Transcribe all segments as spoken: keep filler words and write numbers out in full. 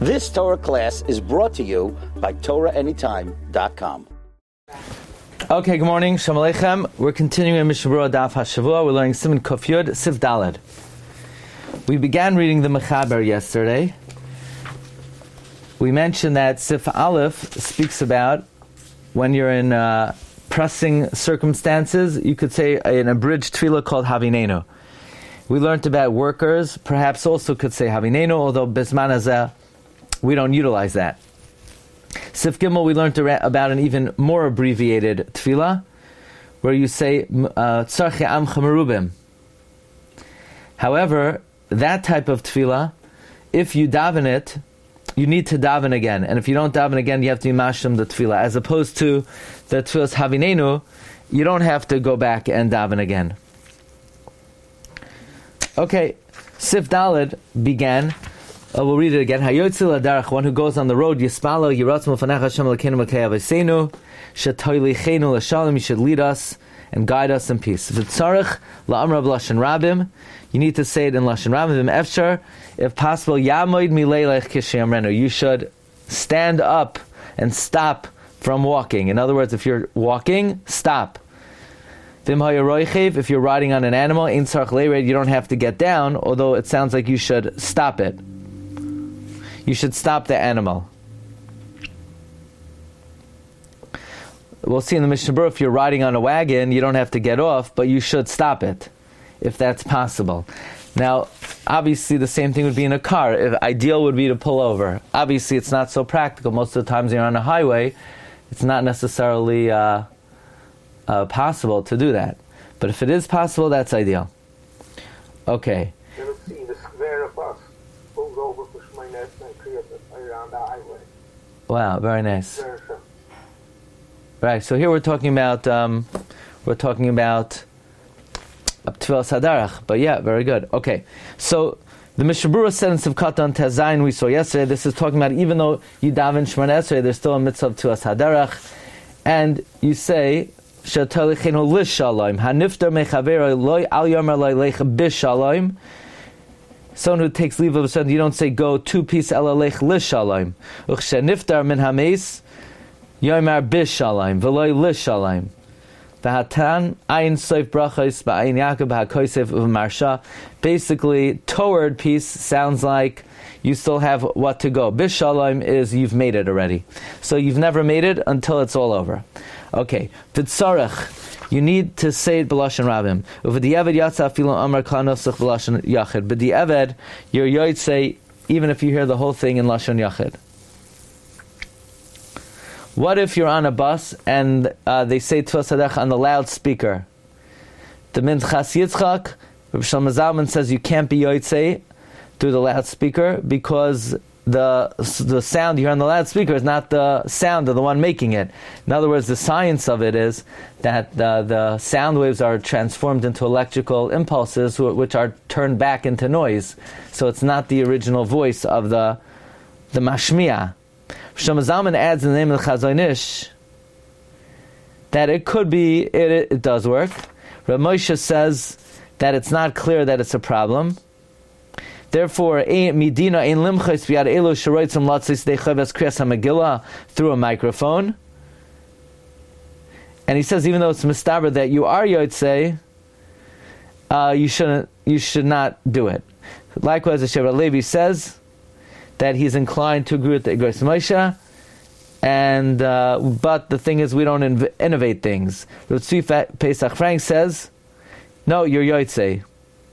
This Torah class is brought to you by Torah Anytime dot com. Okay, good morning. Shalom Aleichem. We're continuing in Mishnah Berurah Daf HaShavua. We're learning Siman Kuf Yud, Sif Daled. We began reading the Mechaber yesterday. We mentioned that Sif Aleph speaks about when you're in uh, pressing circumstances, you could say an abridged tefillah called Havinenu. We learned about workers, perhaps also could say Havinenu, although Bisman Hazeh, we don't utilize that. Sif Gimel, we learned about an even more abbreviated tefillah, where you say Tzarchei Amcha Merubim. However, that type of tefillah, if you daven it, you need to daven again. And if you don't daven again, you have to be mashlim the tefillah. As opposed to the tefillah's Havinenu, you don't have to go back and daven again. Okay, Sif Daled began. Uh, we'll read it again. Hayotzi ladarach, one who goes on the road, Yispalo, Yiratzmo Fanecha Hashem Elokeinu Makei Avosenu, Shetoilichenu L'Shalom, you should lead us and guide us in peace. V'tzarech la'amra b'lashon rabim, you need to say it in lashon rabim. V'mefshar, if possible, Yamoid mileilech kishayamrenu, you should stand up and stop from walking. In other words, if you're walking, stop. V'im hayaroichev, if you're riding on an animal, ein tzarech leired, you don't have to get down, although it sounds like you should stop it. You should stop the animal. We'll see in the Mishnah Berurah, if you're riding on a wagon, you don't have to get off, but you should stop it, if that's possible. Now, obviously the same thing would be in a car. If ideal would be to pull over. Obviously it's not so practical. Most of the times you're on a highway, it's not necessarily uh, uh, possible to do that. But if it is possible, that's ideal. Okay. Wow, very nice. Right, so here we're talking about um, we're talking about Tfilas Hadarach, but yeah, very good. Okay, so the Mishnah Berurah said in Sivkatan Tezayin we saw yesterday. This is talking about even though you daven Shemona Esrei, there's still a mitzvah of Tfilas Hadarach, and you say Shetalichenu Lishalom Haniftar Mechavero Loy Al Yomer Loy Lecha Bishalom. Someone who takes leave of a son, you don't say go two piece elalech lishalom. Uchshe niftar min hameis yomer bishalom v'loy lishalom. V'hatan ayin soif brachos ba'ayin Yaakov b'hakosev u'marsha. Basically, toward peace sounds like you still have what to go. Bishalom is you've made it already. So you've never made it until it's all over. Okay. V'tzarech. You need to say it b'lashon rabim. Uv'di'eved yatsa afilu amar kol nosach b'lashon yachid. B'di'eved, your yotzei, even if you hear the whole thing in lashon yachid. What if you're on a bus and uh, they say Tfilas Hadarach on the loudspeaker? The Minchas Yitzchak, Rabbi Shlomo Zalman says you can't be yotzei through the loudspeaker because the the sound you hear on the loudspeaker is not the sound of the one making it. In other words, the science of it is that the, the sound waves are transformed into electrical impulses which are turned back into noise. So it's not the original voice of the the mashmiya. Shlomo Zalman adds in the name of the Chazon Ish that it could be, it, it, it does work. Rav Moshe says that it's not clear that it's a problem. Therefore, Medina ein limchos b'yad elu sheroitzim latzis dechaves kriyas hamegillah through a microphone. And he says, even though it's mistaber that you are yotzei, uh, you shouldn't, you should not do it. Likewise, the Shevet Levi says that he's inclined to agree with the Igros Moshe, and uh, but the thing is, we don't inv- innovate things. Rav Tzvi Pesach Frank says, no, you're yotzei.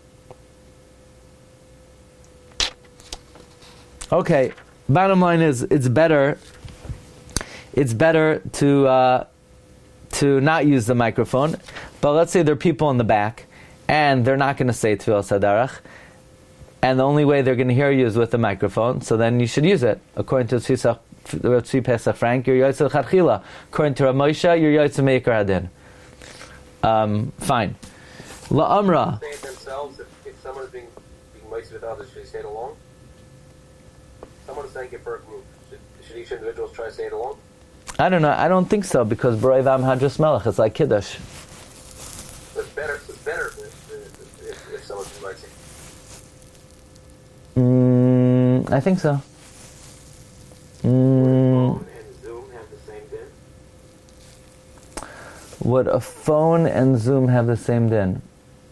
Okay, bottom line is it's better it's better to uh, to not use the microphone, but let's say there are people in the back and they're not going to say Tfilas Hadarach, and the only way they're going to hear you is with the microphone, so then you should use it. According to Tzvi Pesach Frank, you're Yotzei L'Chadchila. According to Rav Moshe, you're Yotzei Meikar Hadin. Um, fine. La'amra. Say it themselves, if, if someone is being, being moist with others, should they say it along? Someone is saying it for a group. Should, should each individual try to say it along? I don't know. I don't think so, because B'rei Vam Hadras Melech, it's like Kiddush. It's better, it's better if, if, if, if someone's inviting. Mm, I think so. Mm, Phone and Zoom have the same din? would a phone and Zoom have the same din?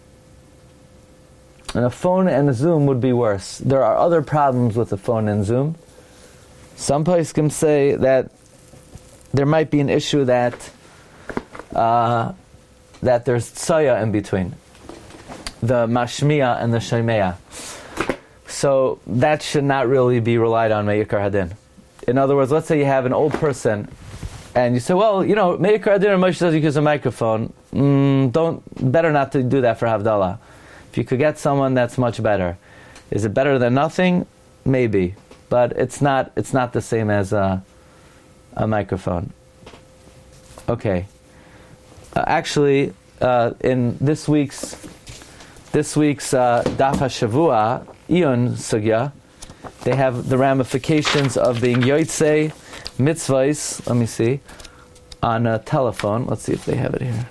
And a phone and a Zoom would be worse. There are other problems with a phone and Zoom. Some poskim say that there might be an issue that uh, that there's tsaya in between, the mashmiya and the shaymeya. So that should not really be relied on me'ikar hadin. In other words, let's say you have an old person, and you say, well, you know, me'ikar hadin or Moshe says you use a microphone. Mm, don't better not to do that for Havdalah. If you could get someone that's much better, is it better than nothing? Maybe, but it's not. It's not the same as a, a microphone. Okay. Uh, actually, uh, in this week's this week's uh, Daf HaShavua, Iyun Sugya, they have the ramifications of being Yotzei mitzvahs. Let me see on a telephone. Let's see if they have it here.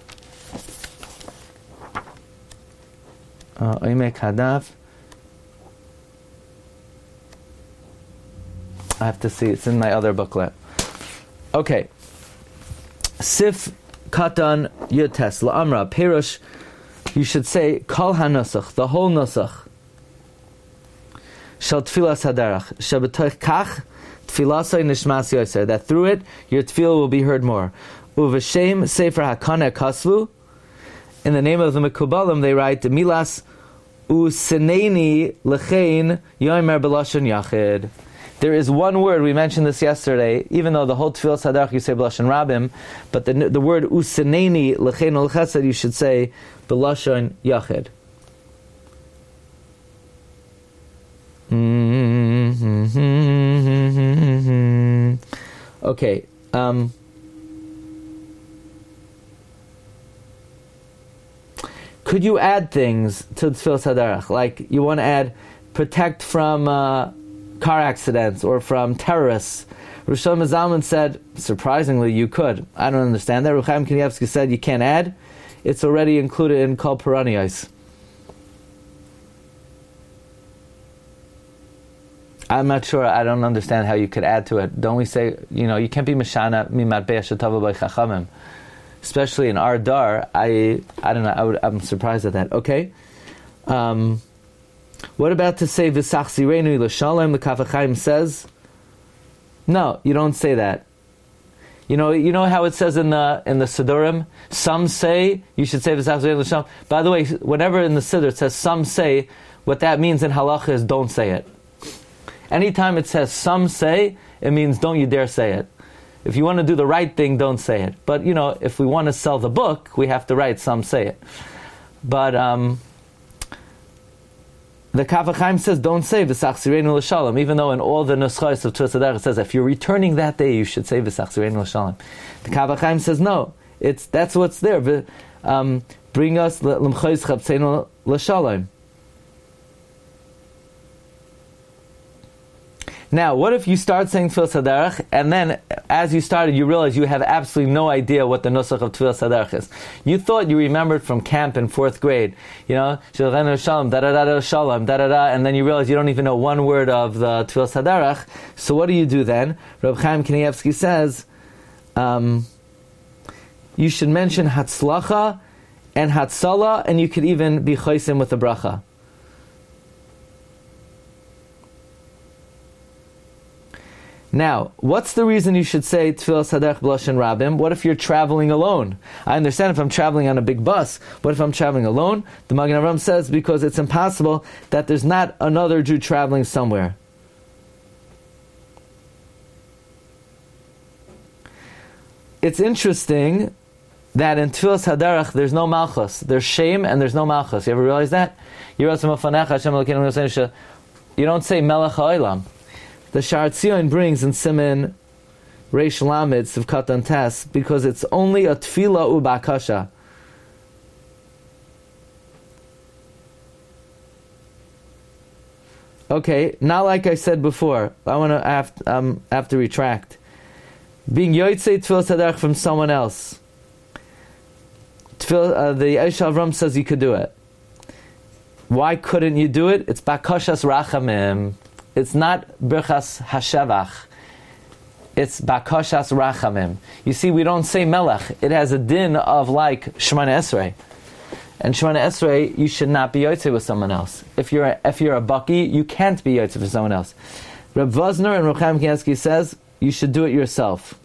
Oimek Hadav. I have to see. It's in my other booklet. Okay. Sif Katan Yotes La'amra Perush. You should say Kol HaNusach, the whole Nusach. Shal Tfilas Hadarach. Shabatoich Kach Tfilasai Nishmas Yoser. That through it your tefillah will be heard more. Uvashem Sefer Hakana Kasvu. In the name of the Mekubalim, they write the Milas Useneni Lechein Yomer B'Lashon Yachid. There is one word, we mentioned this yesterday, even though the whole Tefillah Sadarach you say B'Lashon Rabim, but the the word Useneni Lechein Ol Chesed you should say B'Lashon Yachid. Okay. Um, Could you add things to Tefillah Sadarach? Like you want to add protect from uh, car accidents or from terrorists. Rosh Hashanah Zalman said, surprisingly, you could. I don't understand that. Ruchaim Kanievsky said you can't add. It's already included in Kol Peraniyos. I'm not sure. I don't understand how you could add to it. Don't we say, you know, you can't be Mishana Mimatbeh Shetava by Chachamim. Especially in our dar, I I don't know. I would, I'm surprised at that. Okay, um, what about to say V'sach Zirenu L'Shalom? The Kaf HaChaim says, no, you don't say that. You know, you know how it says in the in the Siddurim. Some say you should say V'sach Zirenu L'Shalom. By the way, whenever in the Siddur it says some say, what that means in halacha is don't say it. Anytime it says some say, it means don't you dare say it. If you want to do the right thing, don't say it. But, you know, if we want to sell the book, we have to write some say it. But um, the Kaf HaChaim says, don't say V'sach Zirenu L'Shalom, even though in all the Nuschos of Tefillah Sadarach it says, if you're returning that day, you should say V'sach Zirenu L'Shalom. The Kaf HaChaim says, no, it's that's what's there. Um, bring us L'mchois Chabtzeinu L'Shalom. Now, what if you start saying Tefillah Sadarach, and then, as you started, you realize you have absolutely no idea what the nusach of Tefillah Sadarach is? You thought you remembered from camp in fourth grade, you know, Shalom, Shalom, da da da da Shalom, da da da, and then you realize you don't even know one word of the Tefillah Sadarach. So what do you do then? Reb Chaim Kanievsky says, um, you should mention Hatzlacha and Hatzalah, and you could even be Chosim with the bracha. Now, what's the reason you should say Tefillah Sadarach B'Lashon Rabim? What if you're traveling alone? I understand if I'm traveling on a big bus. What if I'm traveling alone? The Magen Avraham says because it's impossible that there's not another Jew traveling somewhere. It's interesting that in Tefillah Sadarach there's no malchus. There's shame and there's no malchus. You ever realize that? You don't say Melech HaOlam. The Sha'ar Tzion brings in Siman Reish Lamed Sivkatan Tes because it's only a tefillah ubakasha. Okay, not like I said before. I want to have, um, have to retract. Being yotzei tefillah sadarach from someone else. Tefillah, uh, the Eish Avram says you could do it. Why couldn't you do it? It's bakashas rachamim. It's not Birchas Hashevach. It's bakashas rachamim. You see, we don't say melech. It has a din of like Shemana Esrei. And Shemana Esrei, you should not be yotze with someone else. If you're a, if you're a baki, you can't be yotze for someone else. Reb Vosner and Reb Chaim Kanievsky says you should do it yourself.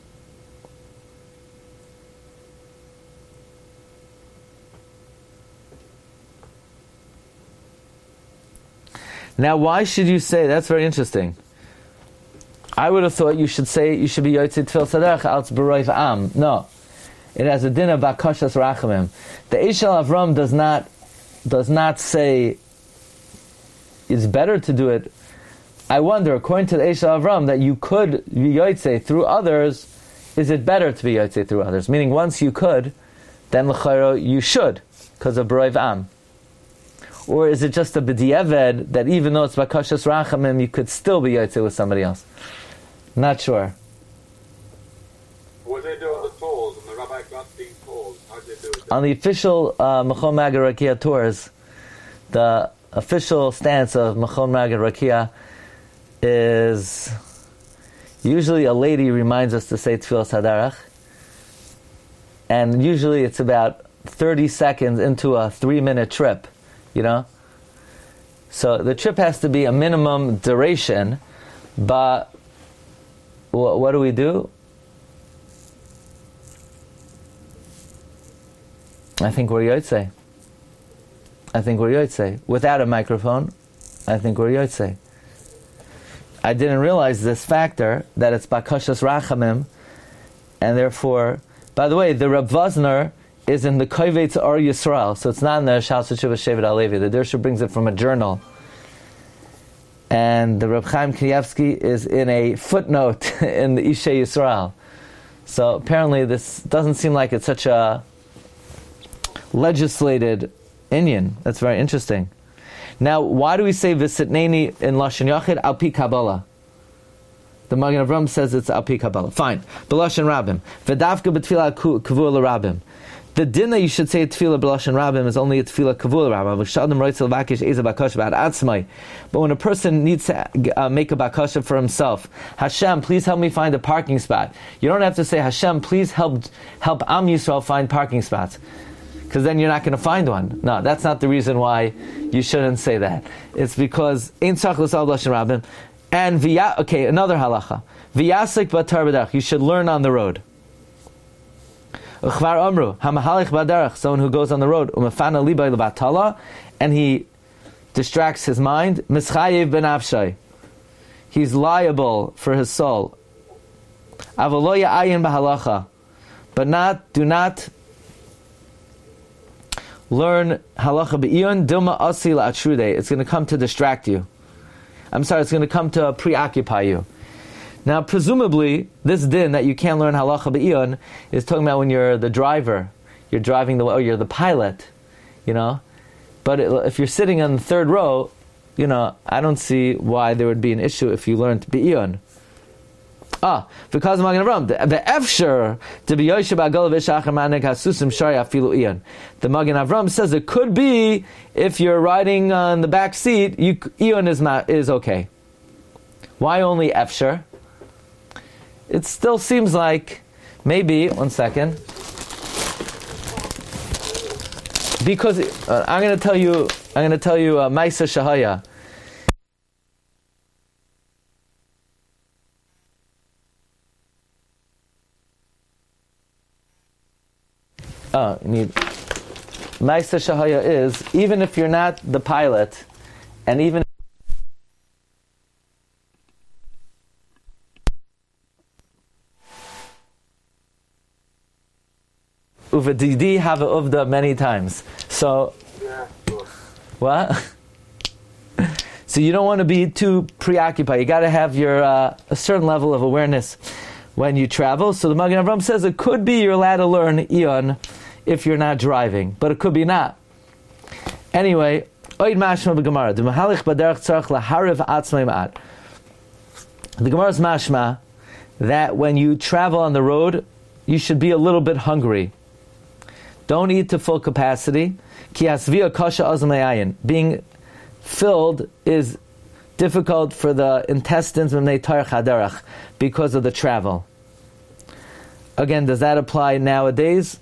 Now, why should you say? That's very interesting. I would have thought you should say you should be yotze tefil saderach als b'roiv am. No. It has a din of bakashas rachamim. The Eishel Avram does not does not say it's better to do it. I wonder, according to the Eishel Avram, that you could be yotze through others. Is it better to be yotze through others? Meaning, once you could, then l'chayro you should because of b'roiv am. Or is it just a b'di'eved that even though it's bakashas rachamim, you could still be yotze with somebody else? Not sure. What do they do on the tours, on the Rabbi Gradstein tours? How do they do it? On the official uh, Machon Magad Rakia tours, the official stance of Machon Magad Rakia is usually a lady reminds us to say Tfilas Hadarach, and usually it's about thirty seconds into a three-minute trip, you know? So the trip has to be a minimum duration, but wh- what do we do? I think we're yotze. I think we're yotze. Without a microphone, I think we're yotze. I didn't realize this factor, that it's bakashas rachamim, and therefore, by the way, the Reb Vosner is in the Kovetz Or Yisrael, so it's not in the Shas Shuvah Shevet Alevi. The Dersha brings it from a journal. And the Reb Chaim Kanievsky is in a footnote in the Ishay Yisrael. So apparently this doesn't seem like it's such a legislated Indian. That's very interesting. Now, why do we say V'sitneni in Lashon Yachid al pi Kabbalah? The Magen Avram says it's al pi Kabbalah. Fine. B'Lashon Rabim. V'davka b'tfilah kavua l'Rabim. The din that you should say tefillah b'Lashon Rabim is only a tefillah kavua l'Rabim. V'shadam roitzel vakish eza bakasha b'ad atzmai. But when a person needs to uh, make a bakasha for himself, Hashem, please help me find a parking spot. You don't have to say, Hashem, please help help Am Yisrael find parking spots, because then you're not going to find one. No, that's not the reason why you shouldn't say that. It's because Ein Tzach L'Sal B'Lashon Rabim, and via okay, another halacha. V'yasik b'atar b'derech. You should learn on the road. Uchvar Amru Hamahalich b'derech. Someone who goes on the road. Umefana libay levatala, and he distracts his mind. Mischayev b'nafshay. He's liable for his soul. Avolo ya'ayin b'halacha, but not do not learn halacha be'iyon dilma asi la'atrude. It's going to come to distract you. I'm sorry, it's going to come to preoccupy you. Now, presumably, this din that you can't learn halacha be'iyon is talking about when you're the driver, you're driving the, or you're the pilot, you know. But it, if you're sitting on the third row, you know, I don't see why there would be an issue if you learned be'iyon. Ah, because of Magen Avram, the efsher to be Yoshe ba'agol v'shachar manek hasusim shari afilu iyon. The Magen Avram says it could be if you're riding on the back seat, you, iyon is not, is okay. Why only efsher? It still seems like maybe one second, because uh, I'm going to tell you, I'm going to tell you uh, Maisa Shahaya. Oh, you need Maisa Shahaya is, even if you're not the pilot, and even Uvadidi have a uvda many times. So Yeah, sure. what? So you don't want to be too preoccupied. You got to have your uh, a certain level of awareness when you travel. So the Magen Avram says it could be you're allowed to learn Iyon if you're not driving, but it could be not. Anyway, Oid Mashma b'Gemara. The Mahalich b'derech tzarich lahariv atzmai ma'at. The Gemara's mashma that when you travel on the road, you should be a little bit hungry. Don't eat to full capacity. Ki hasvia kasha azmayayin. Being filled is difficult for the intestines when they tar chaderach because of the travel. Again, does that apply nowadays?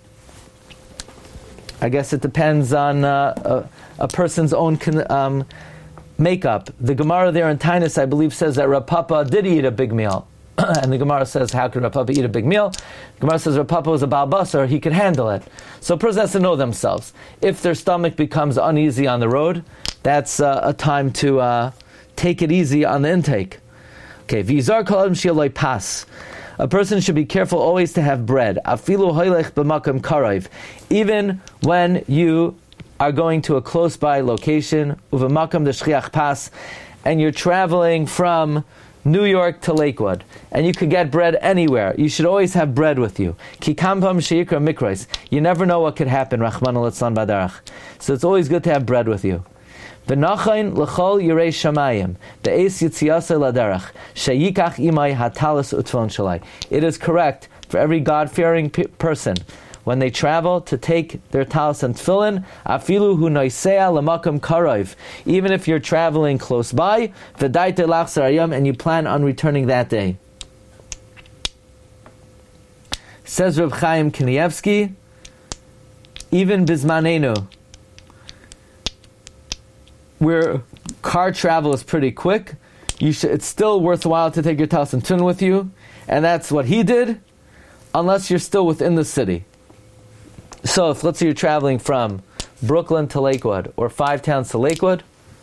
I guess it depends on uh, a, a person's own con- um, makeup. The Gemara there in Tainus, I believe, says that Rav Papa did eat a big meal. And the Gemara says, how could Rav Papa eat a big meal? The Gemara says Rav Papa was a Baal Basar, he could handle it. So a person has to know themselves. If their stomach becomes uneasy on the road, that's uh, a time to uh, take it easy on the intake. Okay, V'yizar kol adam she'lo pas. A person should be careful always to have bread. Afilu hoylech b'makam karayv. Even when you are going to a close-by location, uvemakam d'shchiach pas, and you're traveling from New York to Lakewood, and you could get bread anywhere. You should always have bread with you. Ki kampam sheikra mikrais. You never know what could happen. Rachman al-Litzlan badarach. So it's always good to have bread with you. V'nachain l'chol yirei shamayim be'es yitziyasei laderach sheyikach imay hatalas utfon shalai. It is correct for every God-fearing pe- person when they travel to take their talis and tefillin, afilu hu noisea l'makam karayv. Even if you're traveling close by, v'daite lachzar hayom, and you plan on returning that day. Says Reb Chaim Kanievsky, even bizmanenu, where car travel is pretty quick, you should, it's still worthwhile to take your talis and tefillin with you, and that's what he did, unless you're still within the city. So if, let's say, you're traveling from Brooklyn to Lakewood, or five towns to Lakewood,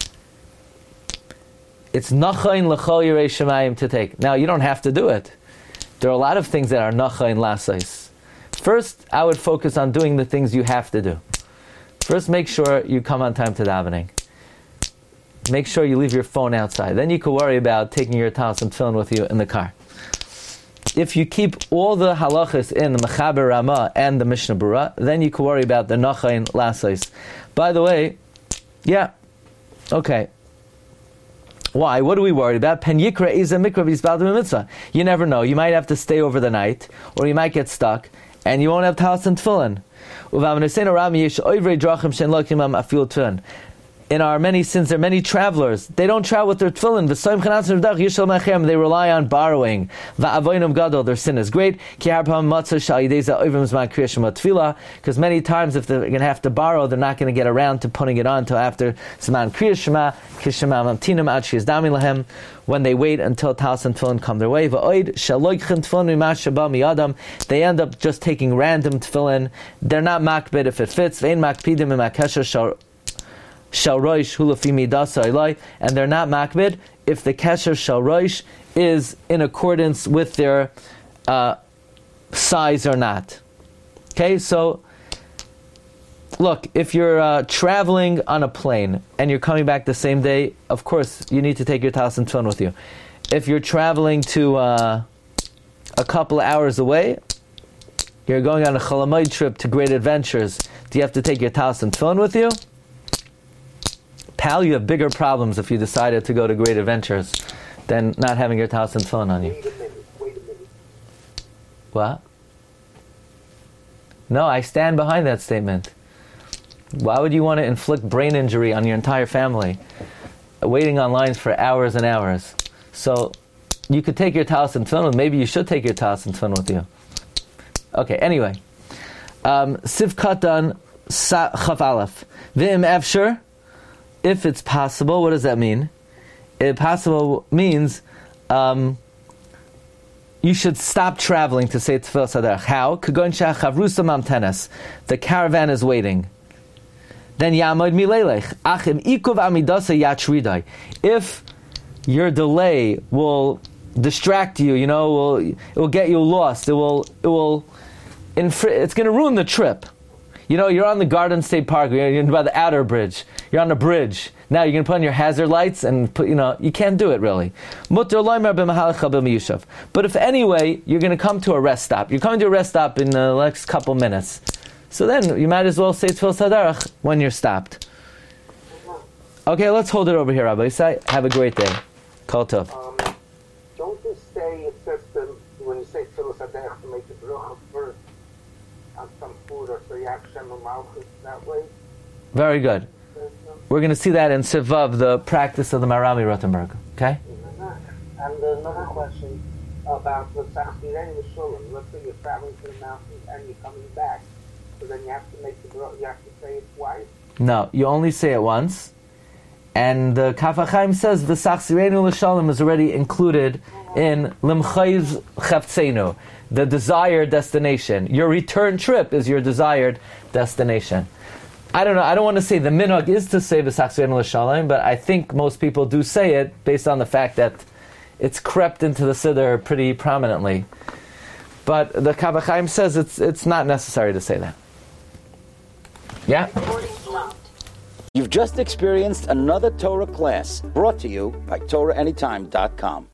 it's nachain l'chol yirei shamayim to take. Now, you don't have to do it. There are a lot of things that are nachain lasais. First, I would focus on doing the things you have to do. First, make sure you come on time to davening. Make sure you leave your phone outside. Then you can worry about taking your talis and tefillin with you in the car. If you keep all the halachas in the Mechaber Ramah and the Mishnah Berurah, then you can worry about the nachain lasais. By the way, yeah, okay. Why? What are we worried about? Pen yikra is a mikra b'yisbaldim mitzvah. You never know. You might have to stay over the night, or you might get stuck, and you won't have talis and tefillin. In our many sins, there are many travelers. They don't travel with their tefillin. They rely on borrowing. Their sin is great. Because many times, if they're going to have to borrow, they're not going to get around to putting it on until after Zman Kriyas Shema. When they wait until talis and tefillin come their way. They end up just taking random tefillin. They're not makbid if it fits. Shalroish hulafi midasa ilai, and they're not makbid if the kesher shalroish is in accordance with their uh, size or not. Okay, so look, if you're uh, traveling on a plane and you're coming back the same day, of course you need to take your talis and tefillin with you. If you're traveling to uh, a couple of hours away, you're going on a Cholamoid trip to Great Adventures, do you have to take your talis and tefillin with you? Pal, you have bigger problems if you decided to go to Great Adventures than not having your talis and tefillin on you. Wait a minute, wait a minute. What? No, I stand behind that statement. Why would you want to inflict brain injury on your entire family, waiting on lines for hours and hours? So, you could take your talis and tefillin, maybe you should take your talis and tefillin with you. Okay, anyway. Um, Siv Katan Chaf Aleph. V'im Efsher. If it's possible, what does that mean? If possible means um, you should stop traveling to say Tefillah Saderach. How? The caravan is waiting. Then Yamod Milelech. Achim Ikuv Amidasa Yachridai. If your delay will distract you, you know, will it will get you lost. It will it will infri- it's going to ruin the trip. You know, you're on the Garden State Park, you're by the outer bridge, you're on a bridge. Now you're going to put on your hazard lights and put, you know, you can't do it really. But if anyway, you're going to come to a rest stop. You're coming to a rest stop in the next couple minutes. So then you might as well say Tefillah Saderach when you're stopped. Okay, let's hold it over here, Rabbi Yisai. Have a great day. Kol tov. Um, don't you say it says to, when you say Tefillah Saderach to make the bracha first on some food or so Yachshem Malchus that way? Very good. We're going to see that in Sivav, the practice of the Marami Rothenberg. Okay? And another question about the Sachsireni Shulam. Let's say you're traveling to the mountains and you're coming back. So then you have to make the you have to say it twice? No, you only say it once. And the Kaf HaChaim says the Sachsirenu L'Shalom is already included in Limchayz Chavtzenu, the desired destination. Your return trip is your desired destination. I don't know, I don't want to say the minhag is to say the Sachsirenu L'Shalom, but I think most people do say it based on the fact that it's crept into the Siddur pretty prominently. But the Kaf HaChaim says it's it's not necessary to say that. Yeah? You've just experienced another Torah class brought to you by Torah Anytime dot com.